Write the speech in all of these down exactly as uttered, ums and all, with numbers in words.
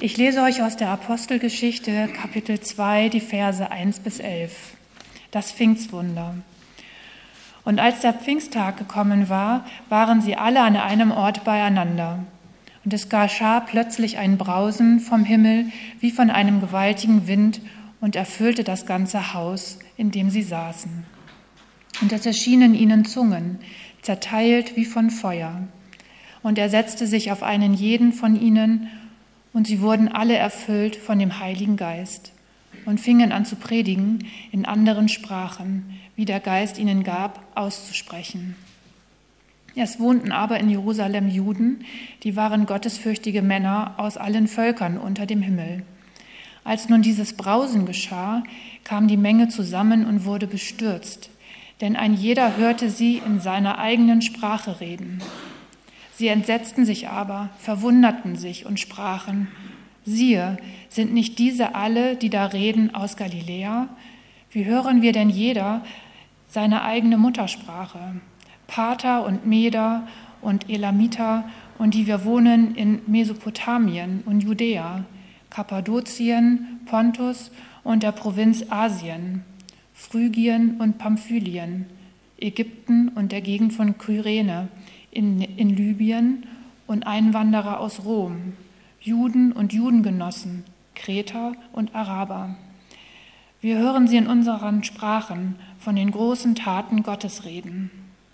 Ich lese euch aus der Apostelgeschichte, Kapitel zwei, die Verse eins bis elf. Das Pfingstwunder. Und als der Pfingsttag gekommen war, waren sie alle an einem Ort beieinander. Und es geschah plötzlich ein Brausen vom Himmel wie von einem gewaltigen Wind und erfüllte das ganze Haus, in dem sie saßen. Und es erschienen ihnen Zungen, zerteilt wie von Feuer. Und er setzte sich auf einen jeden von ihnen, und sie wurden alle erfüllt von dem Heiligen Geist und fingen an zu predigen in anderen Sprachen, wie der Geist ihnen gab, auszusprechen. Es wohnten aber in Jerusalem Juden, die waren gottesfürchtige Männer aus allen Völkern unter dem Himmel. Als nun dieses Brausen geschah, kam die Menge zusammen und wurde bestürzt, denn ein jeder hörte sie in seiner eigenen Sprache reden. Sie entsetzten sich aber, verwunderten sich und sprachen: Siehe, sind nicht diese alle, die da reden, aus Galiläa? Wie hören wir denn jeder seine eigene Muttersprache? Parther und Meder und Elamiter und die wir wohnen in Mesopotamien und Judäa, Kappadokien, Pontus und der Provinz Asien, Phrygien und Pamphylien, Ägypten und der Gegend von Kyrene, in, in Libyen und Einwanderer aus Rom, Juden und Judengenossen, Kreter und Araber. Wir hören sie in unseren Sprachen von den großen Taten Gottes reden.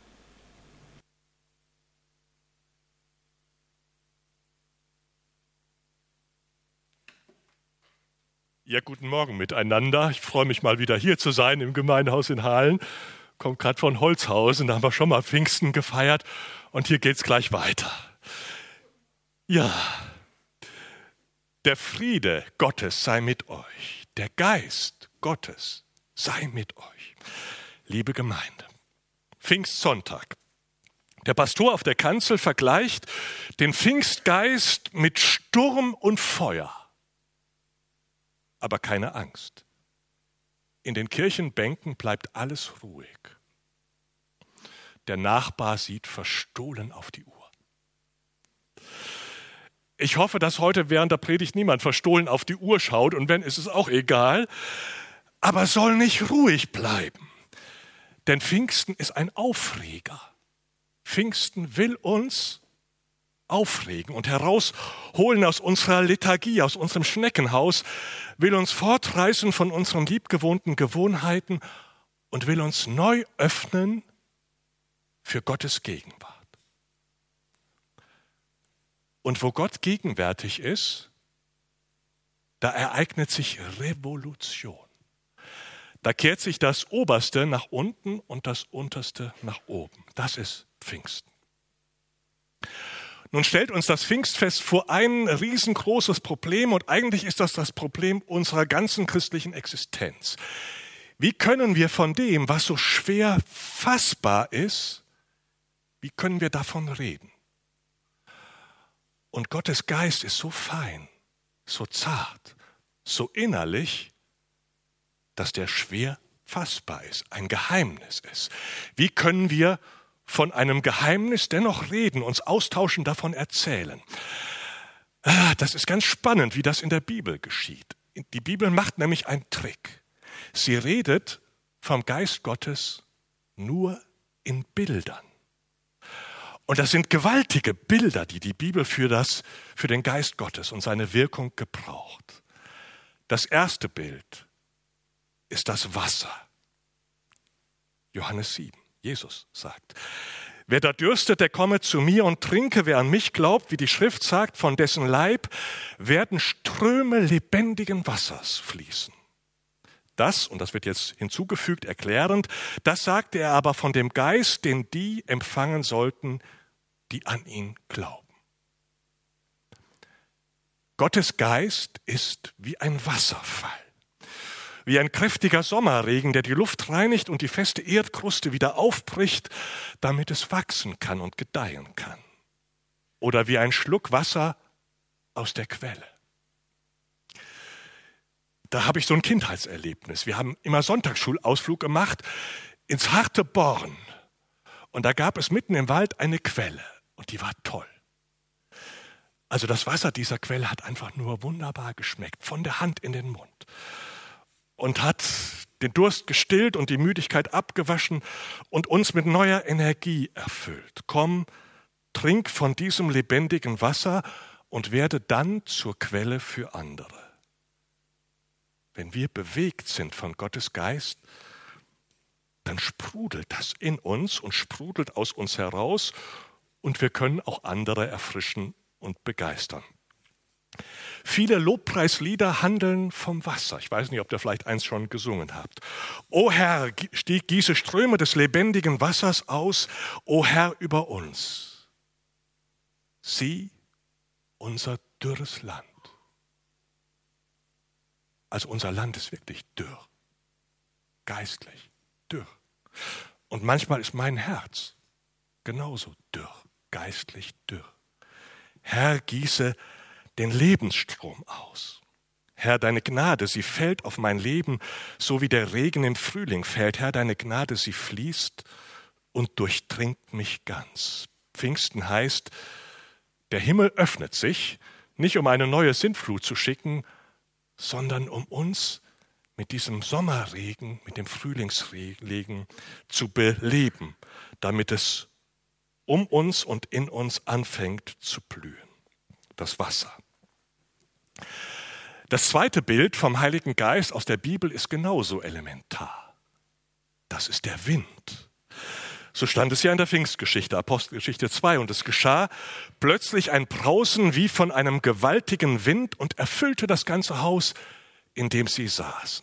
Ja, guten Morgen miteinander. Ich freue mich mal wieder hier zu sein im Gemeindehaus in Hahlen. Kommt gerade von Holzhausen, da haben wir schon mal Pfingsten gefeiert und hier geht's gleich weiter. Ja, der Friede Gottes sei mit euch, der Geist Gottes sei mit euch. Liebe Gemeinde, Pfingstsonntag. Der Pastor auf der Kanzel vergleicht den Pfingstgeist mit Sturm und Feuer. Aber keine Angst. In den Kirchenbänken bleibt alles ruhig. Der Nachbar sieht verstohlen auf die Uhr. Ich hoffe, dass heute während der Predigt niemand verstohlen auf die Uhr schaut, und wenn, ist es auch egal. Aber soll nicht ruhig bleiben. Denn Pfingsten ist ein Aufreger. Pfingsten will uns aufregen und herausholen aus unserer Lethargie, aus unserem Schneckenhaus, will uns fortreißen von unseren liebgewohnten Gewohnheiten und will uns neu öffnen für Gottes Gegenwart. Und wo Gott gegenwärtig ist, da ereignet sich Revolution. Da kehrt sich das Oberste nach unten und das Unterste nach oben. Das ist Pfingsten. Nun stellt uns das Pfingstfest vor ein riesengroßes Problem, und eigentlich ist das das Problem unserer ganzen christlichen Existenz. Wie können wir von dem, was so schwer fassbar ist, wie können wir davon reden? Und Gottes Geist ist so fein, so zart, so innerlich, dass der schwer fassbar ist, ein Geheimnis ist. Wie können wir von einem Geheimnis dennoch reden, uns austauschen, davon erzählen? Das ist ganz spannend, wie das in der Bibel geschieht. Die Bibel macht nämlich einen Trick. Sie redet vom Geist Gottes nur in Bildern. Und das sind gewaltige Bilder, die die Bibel für, das, für den Geist Gottes und seine Wirkung gebraucht. Das erste Bild ist das Wasser. Johannes sieben. Jesus sagt: Wer da dürstet, der komme zu mir und trinke. Wer an mich glaubt, wie die Schrift sagt, von dessen Leib werden Ströme lebendigen Wassers fließen. Das, und das wird jetzt hinzugefügt, erklärend, das sagte er aber von dem Geist, den die empfangen sollten, die an ihn glauben. Gottes Geist ist wie ein Wasserfall. Wie ein kräftiger Sommerregen, der die Luft reinigt und die feste Erdkruste wieder aufbricht, damit es wachsen kann und gedeihen kann. Oder wie ein Schluck Wasser aus der Quelle. Da habe ich so ein Kindheitserlebnis. Wir haben immer Sonntagsschulausflug gemacht ins harte Born. Und da gab es mitten im Wald eine Quelle. Und die war toll. Also das Wasser dieser Quelle hat einfach nur wunderbar geschmeckt, von der Hand in den Mund. Und hat den Durst gestillt und die Müdigkeit abgewaschen und uns mit neuer Energie erfüllt. Komm, trink von diesem lebendigen Wasser und werde dann zur Quelle für andere. Wenn wir bewegt sind von Gottes Geist, dann sprudelt das in uns und sprudelt aus uns heraus und wir können auch andere erfrischen und begeistern. Viele Lobpreislieder handeln vom Wasser. Ich weiß nicht, ob ihr vielleicht eins schon gesungen habt. O Herr, gieße Ströme des lebendigen Wassers aus, o Herr, über uns. Sieh unser dürres Land. Also unser Land ist wirklich dürr, geistlich dürr. Und manchmal ist mein Herz genauso dürr, geistlich dürr. Herr, gieße den Lebensstrom aus. Herr, deine Gnade, sie fällt auf mein Leben, so wie der Regen im Frühling fällt. Herr, deine Gnade, sie fließt und durchdringt mich ganz. Pfingsten heißt, der Himmel öffnet sich, nicht um eine neue Sintflut zu schicken, sondern um uns mit diesem Sommerregen, mit dem Frühlingsregen zu beleben, damit es um uns und in uns anfängt zu blühen. Das Wasser. Das zweite Bild vom Heiligen Geist aus der Bibel ist genauso elementar. Das ist der Wind. So stand es ja in der Pfingstgeschichte, Apostelgeschichte zwei. Und es geschah plötzlich ein Brausen wie von einem gewaltigen Wind und erfüllte das ganze Haus, in dem sie saßen.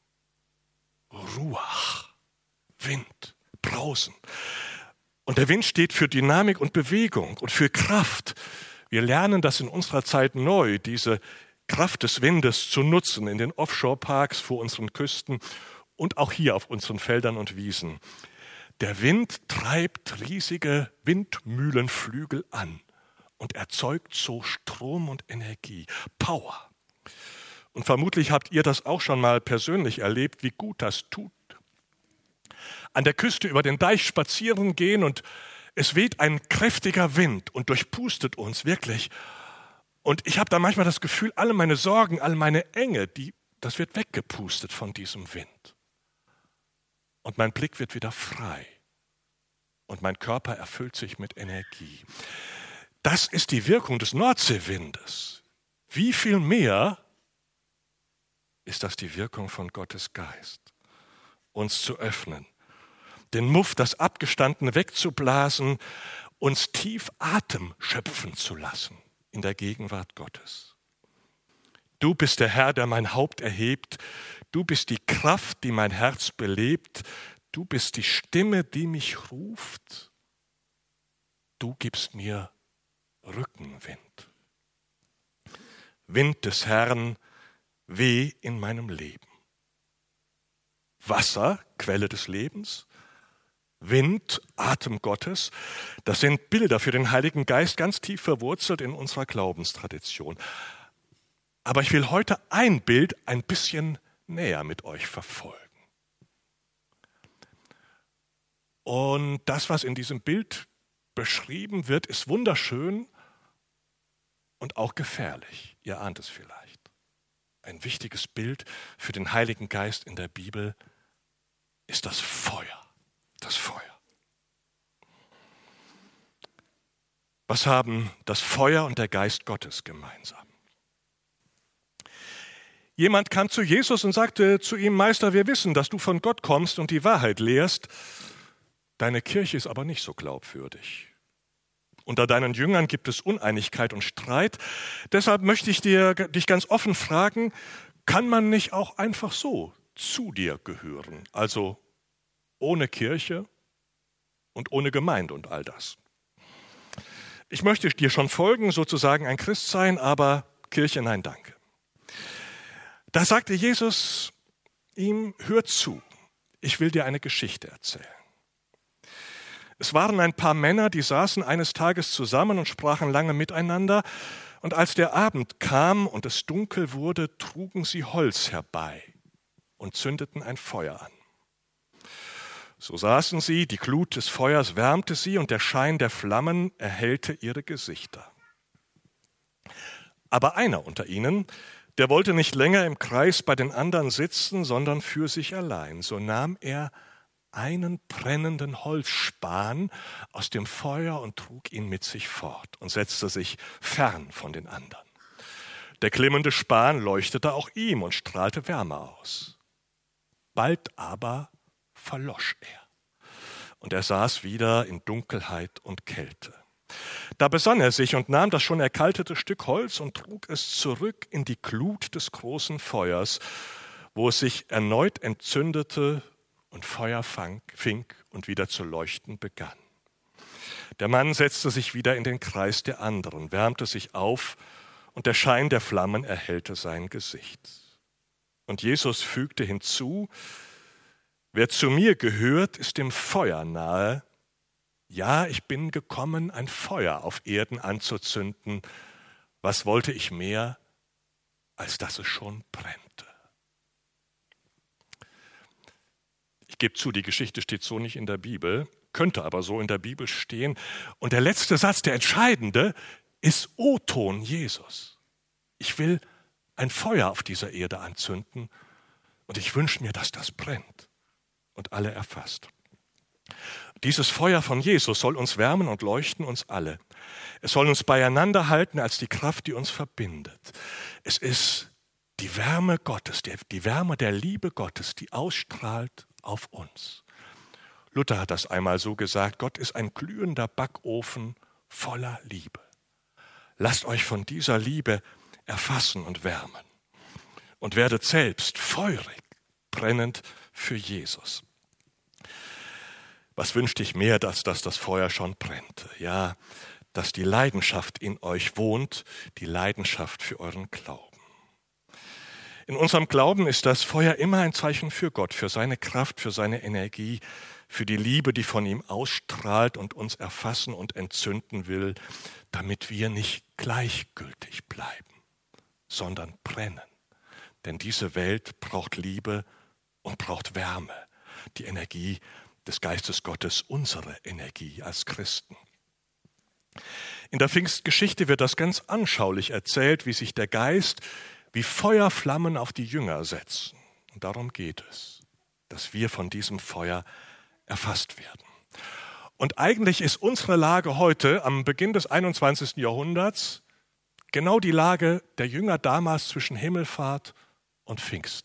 Ruach, Wind, Brausen. Und der Wind steht für Dynamik und Bewegung und für Kraft. Wir lernen das in unserer Zeit neu, diese Kraft des Windes zu nutzen in den Offshore-Parks vor unseren Küsten und auch hier auf unseren Feldern und Wiesen. Der Wind treibt riesige Windmühlenflügel an und erzeugt so Strom und Energie, Power. Und vermutlich habt ihr das auch schon mal persönlich erlebt, wie gut das tut. An der Küste über den Deich spazieren gehen und es weht ein kräftiger Wind und durchpustet uns wirklich. Und ich habe da manchmal das Gefühl, alle meine Sorgen, all meine Enge, die, das wird weggepustet von diesem Wind. Und mein Blick wird wieder frei. Und mein Körper erfüllt sich mit Energie. Das ist die Wirkung des Nordseewindes. Wie viel mehr ist das die Wirkung von Gottes Geist? Uns zu öffnen, den Muff, das Abgestandene wegzublasen, uns tief Atem schöpfen zu lassen in der Gegenwart Gottes. Du bist der Herr, der mein Haupt erhebt. Du bist die Kraft, die mein Herz belebt. Du bist die Stimme, die mich ruft. Du gibst mir Rückenwind. Wind des Herrn, weh in meinem Leben. Wasser, Quelle des Lebens. Wind, Atem Gottes. Das sind Bilder für den Heiligen Geist, ganz tief verwurzelt in unserer Glaubenstradition. Aber ich will heute ein Bild ein bisschen näher mit euch verfolgen. Und das, was in diesem Bild beschrieben wird, ist wunderschön und auch gefährlich. Ihr ahnt es vielleicht. Ein wichtiges Bild für den Heiligen Geist in der Bibel ist das Feuer. Das Feuer. Was haben das Feuer und der Geist Gottes gemeinsam? Jemand kam zu Jesus und sagte zu ihm: Meister, wir wissen, dass du von Gott kommst und die Wahrheit lehrst. Deine Kirche ist aber nicht so glaubwürdig. Unter deinen Jüngern gibt es Uneinigkeit und Streit. Deshalb möchte ich dir, dich ganz offen fragen, kann man nicht auch einfach so zu dir gehören? Also ohne Kirche und ohne Gemeinde und all das. Ich möchte dir schon folgen, sozusagen ein Christ sein, aber Kirche, nein, danke. Da sagte Jesus ihm: Hör zu, ich will dir eine Geschichte erzählen. Es waren ein paar Männer, die saßen eines Tages zusammen und sprachen lange miteinander. Und als der Abend kam und es dunkel wurde, trugen sie Holz herbei und zündeten ein Feuer an. So saßen sie, die Glut des Feuers wärmte sie und der Schein der Flammen erhellte ihre Gesichter. Aber einer unter ihnen, der wollte nicht länger im Kreis bei den anderen sitzen, sondern für sich allein. So nahm er einen brennenden Holzspan aus dem Feuer und trug ihn mit sich fort und setzte sich fern von den anderen. Der glimmende Span leuchtete auch ihm und strahlte Wärme aus. Bald aber verlosch er, und er saß wieder in Dunkelheit und Kälte. Da besann er sich und nahm das schon erkaltete Stück Holz und trug es zurück in die Glut des großen Feuers, wo es sich erneut entzündete und Feuer fang, fing und wieder zu leuchten begann. Der Mann setzte sich wieder in den Kreis der anderen, wärmte sich auf, und der Schein der Flammen erhellte sein Gesicht. Und Jesus fügte hinzu: Wer zu mir gehört, ist dem Feuer nahe. Ja, ich bin gekommen, ein Feuer auf Erden anzuzünden. Was wollte ich mehr, als dass es schon brennte? Ich gebe zu, die Geschichte steht so nicht in der Bibel, könnte aber so in der Bibel stehen. Und der letzte Satz, der entscheidende, ist O-Ton Jesus. Ich will ein Feuer auf dieser Erde anzünden und ich wünsche mir, dass das brennt und alle erfasst. Dieses Feuer von Jesus soll uns wärmen und leuchten uns alle. Es soll uns beieinander halten als die Kraft, die uns verbindet. Es ist die Wärme Gottes, die Wärme der Liebe Gottes, die ausstrahlt auf uns. Luther hat das einmal so gesagt: Gott ist ein glühender Backofen voller Liebe. Lasst euch von dieser Liebe erfassen und wärmen und werdet selbst feurig, brennend für Jesus. Was wünschte ich mehr, als dass das Feuer schon brennte? Ja, dass die Leidenschaft in euch wohnt, die Leidenschaft für euren Glauben. In unserem Glauben ist das Feuer immer ein Zeichen für Gott, für seine Kraft, für seine Energie, für die Liebe, die von ihm ausstrahlt und uns erfassen und entzünden will, damit wir nicht gleichgültig bleiben, sondern brennen. Denn diese Welt braucht Liebe und braucht Wärme, die Energie des Geistes Gottes, unsere Energie als Christen. In der Pfingstgeschichte wird das ganz anschaulich erzählt, wie sich der Geist wie Feuerflammen auf die Jünger setzen. Und darum geht es, dass wir von diesem Feuer erfasst werden. Und eigentlich ist unsere Lage heute, am Beginn des einundzwanzigsten Jahrhunderts, genau die Lage der Jünger damals zwischen Himmelfahrt und Pfingsten.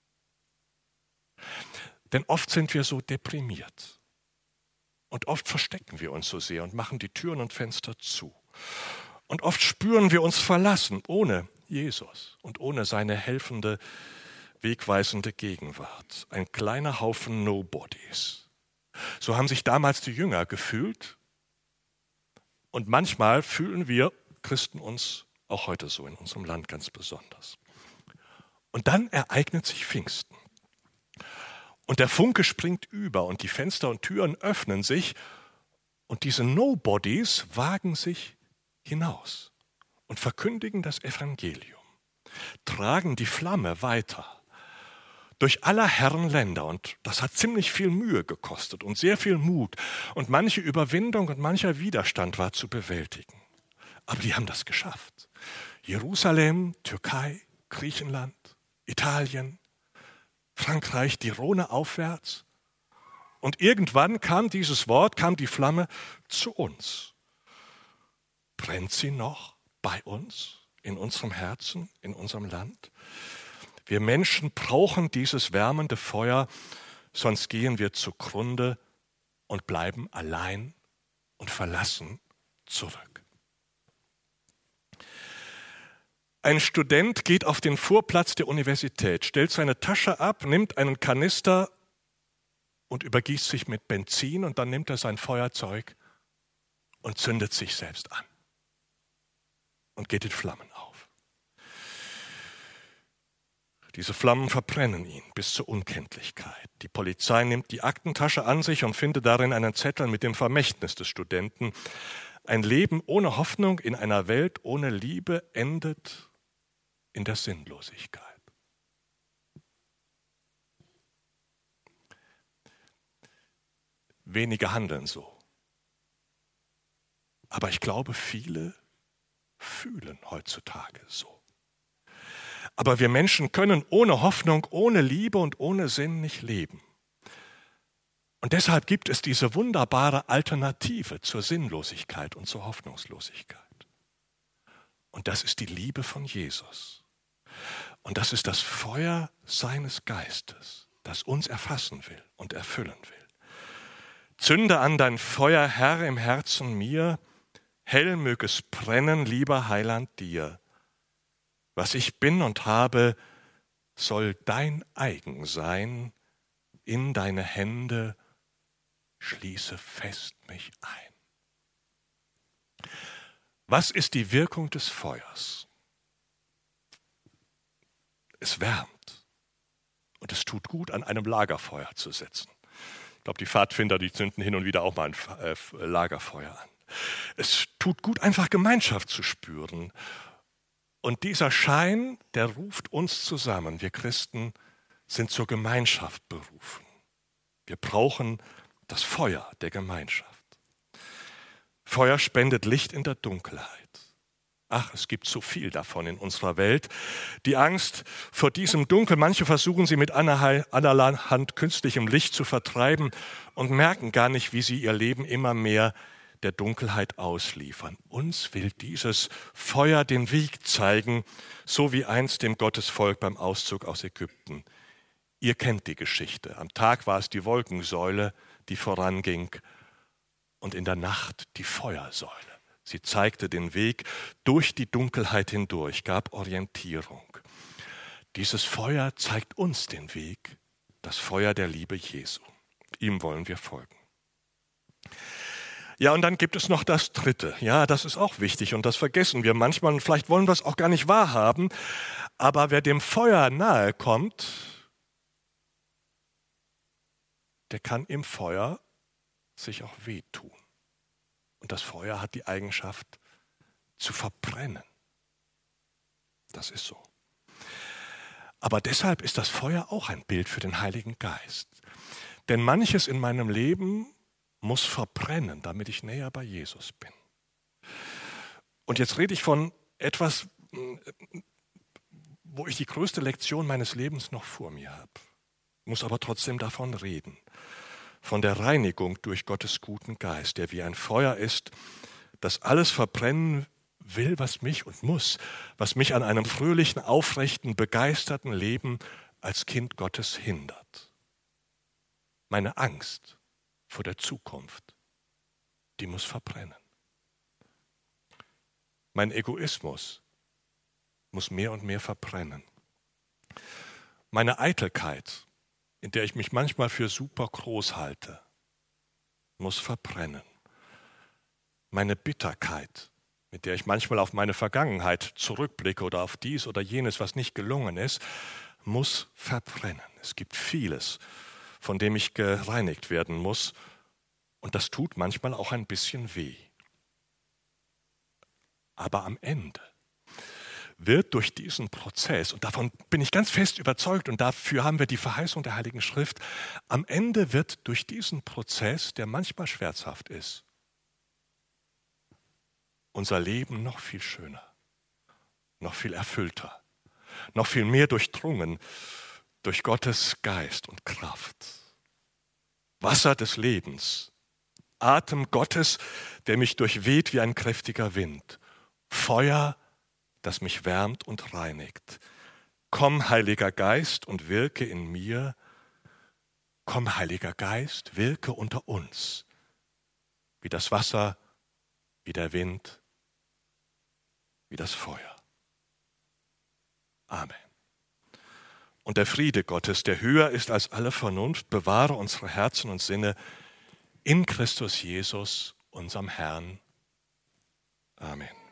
Denn oft sind wir so deprimiert und oft verstecken wir uns so sehr und machen die Türen und Fenster zu. Und oft spüren wir uns verlassen ohne Jesus und ohne seine helfende, wegweisende Gegenwart. Ein kleiner Haufen Nobodies. So haben sich damals die Jünger gefühlt und manchmal fühlen wir Christen uns auch heute so, in unserem Land ganz besonders. Und dann ereignet sich Pfingsten. Und der Funke springt über und die Fenster und Türen öffnen sich und diese Nobodies wagen sich hinaus und verkündigen das Evangelium, tragen die Flamme weiter durch aller Herren Länder. Und das hat ziemlich viel Mühe gekostet und sehr viel Mut. Und manche Überwindung und mancher Widerstand war zu bewältigen. Aber die haben das geschafft. Jerusalem, Türkei, Griechenland, Italien, Frankreich, die Rhone aufwärts. Und irgendwann kam dieses Wort, kam die Flamme zu uns. Brennt sie noch bei uns, in unserem Herzen, in unserem Land? Wir Menschen brauchen dieses wärmende Feuer, sonst gehen wir zugrunde und bleiben allein und verlassen zurück. Ein Student geht auf den Vorplatz der Universität, stellt seine Tasche ab, nimmt einen Kanister und übergießt sich mit Benzin und dann nimmt er sein Feuerzeug und zündet sich selbst an und geht in Flammen auf. Diese Flammen verbrennen ihn bis zur Unkenntlichkeit. Die Polizei nimmt die Aktentasche an sich und findet darin einen Zettel mit dem Vermächtnis des Studenten. Ein Leben ohne Hoffnung in einer Welt ohne Liebe endet in der Sinnlosigkeit. Wenige handeln so. Aber ich glaube, viele fühlen heutzutage so. Aber wir Menschen können ohne Hoffnung, ohne Liebe und ohne Sinn nicht leben. Und deshalb gibt es diese wunderbare Alternative zur Sinnlosigkeit und zur Hoffnungslosigkeit. Und das ist die Liebe von Jesus. Und das ist das Feuer seines Geistes, das uns erfassen will und erfüllen will. Zünde an dein Feuer, Herr, im Herzen mir, hell möge es brennen, lieber Heiland, dir. Was ich bin und habe, soll dein eigen sein, in deine Hände schließe fest mich ein. Was ist die Wirkung des Feuers? Es wärmt und es tut gut, an einem Lagerfeuer zu sitzen. Ich glaube, die Pfadfinder, die zünden hin und wieder auch mal ein Lagerfeuer an. Es tut gut, einfach Gemeinschaft zu spüren. Und dieser Schein, der ruft uns zusammen. Wir Christen sind zur Gemeinschaft berufen. Wir brauchen das Feuer der Gemeinschaft. Feuer spendet Licht in der Dunkelheit. Ach, es gibt so viel davon in unserer Welt. Die Angst vor diesem Dunkel, manche versuchen sie mit allerhand künstlichem Licht zu vertreiben und merken gar nicht, wie sie ihr Leben immer mehr der Dunkelheit ausliefern. Uns will dieses Feuer den Weg zeigen, so wie einst dem Gottesvolk beim Auszug aus Ägypten. Ihr kennt die Geschichte. Am Tag war es die Wolkensäule, die voranging, und in der Nacht die Feuersäule. Sie zeigte den Weg durch die Dunkelheit hindurch, gab Orientierung. Dieses Feuer zeigt uns den Weg, das Feuer der Liebe Jesu. Ihm wollen wir folgen. Ja, und dann gibt es noch das Dritte. Ja, das ist auch wichtig und das vergessen wir manchmal. Und vielleicht wollen wir es auch gar nicht wahrhaben. Aber wer dem Feuer nahe kommt, der kann im Feuer sich auch wehtun. Und das Feuer hat die Eigenschaft zu verbrennen. Das ist so. Aber deshalb ist das Feuer auch ein Bild für den Heiligen Geist. Denn manches in meinem Leben muss verbrennen, damit ich näher bei Jesus bin. Und jetzt rede ich von etwas, wo ich die größte Lektion meines Lebens noch vor mir habe. Muss aber trotzdem davon reden. Von der Reinigung durch Gottes guten Geist, der wie ein Feuer ist, das alles verbrennen will, was mich und muss, was mich an einem fröhlichen, aufrechten, begeisterten Leben als Kind Gottes hindert. Meine Angst vor der Zukunft, die muss verbrennen. Mein Egoismus muss mehr und mehr verbrennen. Meine Eitelkeit, in der ich mich manchmal für super groß halte, muss verbrennen. Meine Bitterkeit, mit der ich manchmal auf meine Vergangenheit zurückblicke oder auf dies oder jenes, was nicht gelungen ist, muss verbrennen. Es gibt vieles, von dem ich gereinigt werden muss, und das tut manchmal auch ein bisschen weh. Aber am Ende wird durch diesen Prozess, und davon bin ich ganz fest überzeugt, und dafür haben wir die Verheißung der Heiligen Schrift, am Ende wird durch diesen Prozess, der manchmal schmerzhaft ist, unser Leben noch viel schöner, noch viel erfüllter, noch viel mehr durchdrungen durch Gottes Geist und Kraft. Wasser des Lebens, Atem Gottes, der mich durchweht wie ein kräftiger Wind, Feuer, das mich wärmt und reinigt. Komm, Heiliger Geist, und wirke in mir. Komm, Heiliger Geist, wirke unter uns, wie das Wasser, wie der Wind, wie das Feuer. Amen. Und der Friede Gottes, der höher ist als alle Vernunft, bewahre unsere Herzen und Sinne in Christus Jesus, unserem Herrn. Amen.